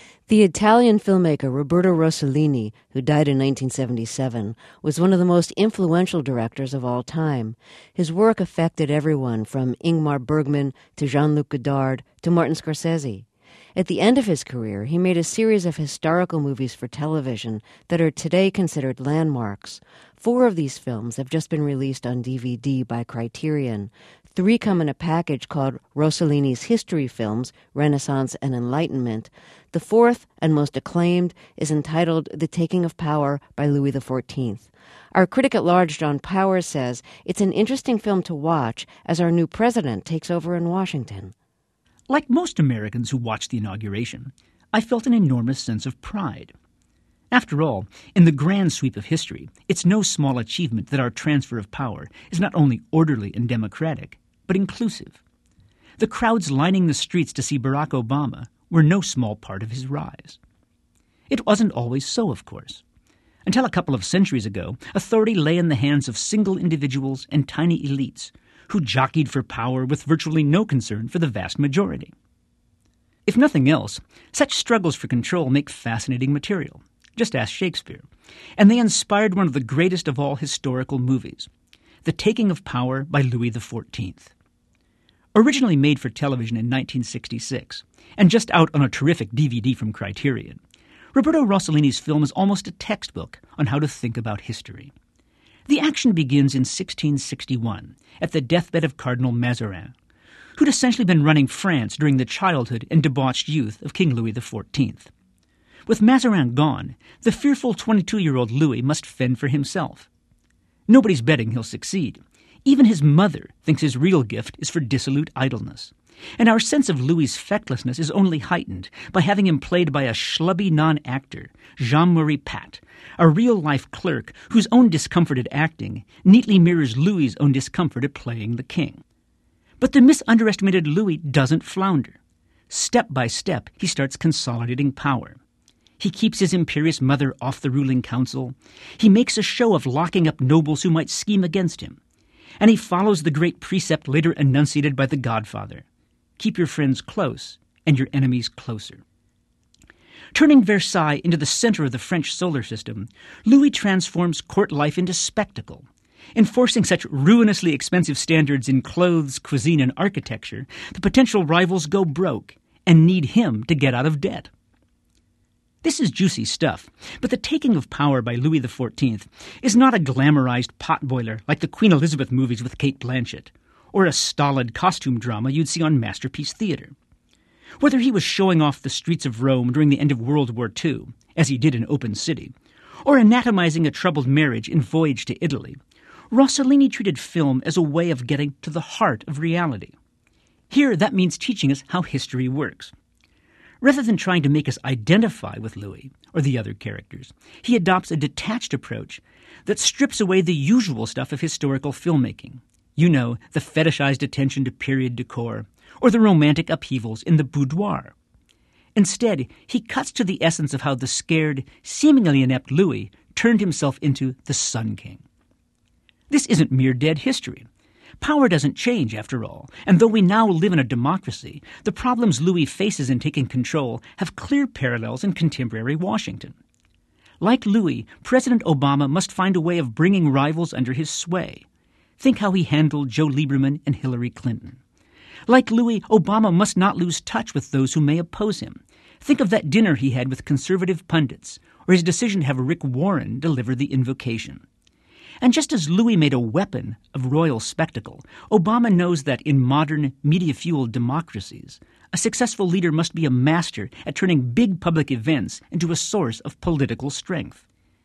The Italian filmmaker Roberto Rossellini, who died in 1977, was one of the most influential directors of all time. His work affected everyone from Ingmar Bergman to Jean-Luc Godard to Martin Scorsese. At the end of his career, he made a series of historical movies for television that are today considered landmarks. 4 of these films have just been released on DVD by Criterion. 3 come in a package called Rossellini's History Films, Renaissance and Enlightenment. The 4th and most acclaimed is entitled The Taking of Power by Louis XIV. Our critic at large, John Powers, says it's an interesting film to watch as our new president takes over in Washington. Like most Americans who watched the inauguration, I felt an enormous sense of pride. After all, in the grand sweep of history, it's no small achievement that our transfer of power is not only orderly and democratic, but inclusive. The crowds lining the streets to see Barack Obama were no small part of his rise. It wasn't always so, of course. Until a couple of centuries ago, authority lay in the hands of single individuals and tiny elites who jockeyed for power with virtually no concern for the vast majority. If nothing else, such struggles for control make fascinating material. Just ask Shakespeare. And they inspired one of the greatest of all historical movies, The Taking of Power by Louis XIV. Originally made for television in 1966, and just out on a terrific DVD from Criterion, Roberto Rossellini's film is almost a textbook on how to think about history. The action begins in 1661, at the deathbed of Cardinal Mazarin, who'd essentially been running France during the childhood and debauched youth of King Louis XIV. With Mazarin gone, the fearful 22-year-old Louis must fend for himself. Nobody's betting he'll succeed. Even his mother thinks his real gift is for dissolute idleness. And our sense of Louis's fecklessness is only heightened by having him played by a schlubby non-actor, Jean-Marie Pat, a real-life clerk whose own discomfort at acting neatly mirrors Louis's own discomfort at playing the king. But the misunderestimated Louis doesn't flounder. Step by step, he starts consolidating power. He keeps his imperious mother off the ruling council. He makes a show of locking up nobles who might scheme against him. And he follows the great precept later enunciated by the Godfather: keep your friends close and your enemies closer. Turning Versailles into the center of the French solar system, Louis transforms court life into spectacle. Enforcing such ruinously expensive standards in clothes, cuisine, and architecture, the potential rivals go broke and need him to get out of debt. This is juicy stuff, but The Taking of Power by Louis XIV is not a glamorized potboiler like the Queen Elizabeth movies with Cate Blanchett, or a stolid costume drama you'd see on Masterpiece Theater. Whether he was showing off the streets of Rome during the end of World War II, as he did in Open City, or anatomizing a troubled marriage in Voyage to Italy, Rossellini treated film as a way of getting to the heart of reality. Here, that means teaching us how history works. Rather than trying to make us identify with Louis or the other characters, he adopts a detached approach that strips away the usual stuff of historical filmmaking. You know, the fetishized attention to period decor, or the romantic upheavals in the boudoir. Instead, he cuts to the essence of how the scared, seemingly inept Louis turned himself into the Sun King. This isn't mere dead history. Power doesn't change, after all, and though we now live in a democracy, the problems Louis faces in taking control have clear parallels in contemporary Washington. Like Louis, President Obama must find a way of bringing rivals under his sway. Think how he handled Joe Lieberman and Hillary Clinton. Like Louis, Obama must not lose touch with those who may oppose him. Think of that dinner he had with conservative pundits, or his decision to have Rick Warren deliver the invocation. And just as Louis made a weapon of royal spectacle, Obama knows that in modern, media-fueled democracies, a successful leader must be a master at turning big public events into a source of political strength.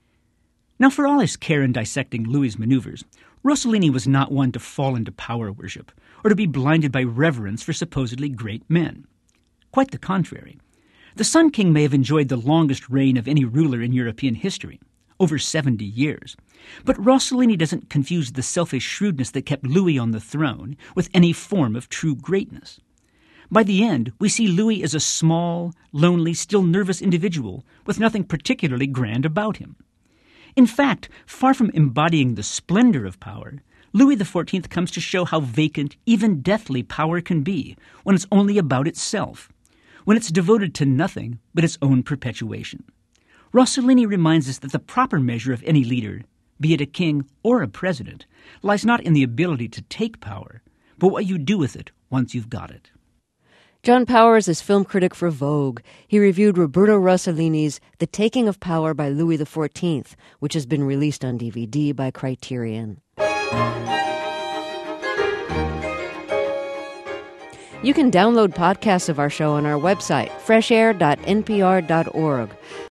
Now, for all his care in dissecting Louis's maneuvers, Rossellini was not one to fall into power worship or to be blinded by reverence for supposedly great men. Quite the contrary. The Sun King may have enjoyed the longest reign of any ruler in European history, over 70 years. But Rossellini doesn't confuse the selfish shrewdness that kept Louis on the throne with any form of true greatness. By the end, we see Louis as a small, lonely, still nervous individual with nothing particularly grand about him. In fact, far from embodying the splendor of power, Louis XIV comes to show how vacant, even deathly, power can be when it's only about itself, when it's devoted to nothing but its own perpetuation. Rossellini reminds us that the proper measure of any leader, be it a king or a president, lies not in the ability to take power, but what you do with it once you've got it. John Powers is film critic for Vogue. He reviewed Roberto Rossellini's The Taking of Power by Louis XIV, which has been released on DVD by Criterion. You can download podcasts of our show on our website, freshair.npr.org.